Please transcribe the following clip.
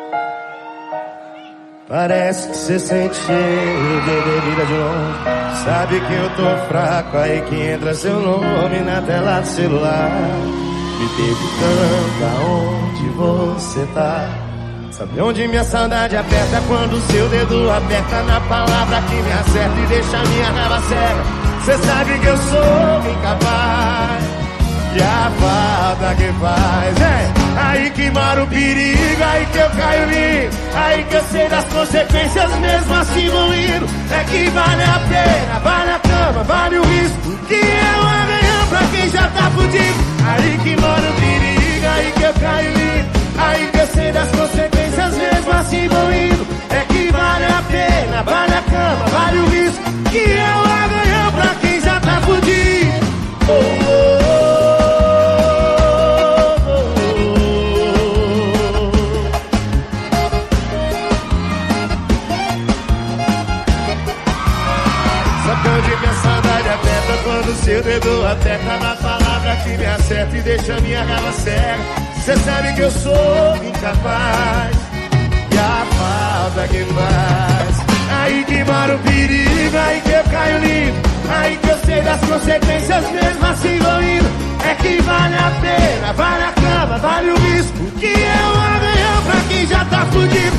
Parece que cê sente cheiro de bebida de longe. Sabe que eu tô fraco, aí que entra seu nome na tela do celular, me perguntando aonde você tá. Sabe onde minha saudade aperta? Quando seu dedo aperta na palavra que me acerta e deixa minha raiva cega. Cê sabe que eu sou incapaz, e a falta que faz é aí que mora o perigo, aí que eu caio lindo, aí que eu sei das consequências, mesmo assim vou indo. É que vale a pena, vale a cama, vale o risco, que é um amanhã pra quem já tá fudido. Aí que mora o perigo, aí que eu caio lindo, aí que eu sei das consequências, mesmo assim vou indo. É que vale a pena, vale a cama, vale o risco, que é um amanhã pra quem já tá fudido. Onde minha saudade aperta, quando seu dedo aperta na palavra que me acerta e deixa minha raiva cega. Cê sabe que eu sou incapaz, e a falta que faz. Aí que mora o perigo, aí que eu caio limpo, aí que eu sei das consequências, mesmo assim vou indo. É que vale a pena, vale a cama, vale o risco, que é um amanhã pra quem já tá fudido.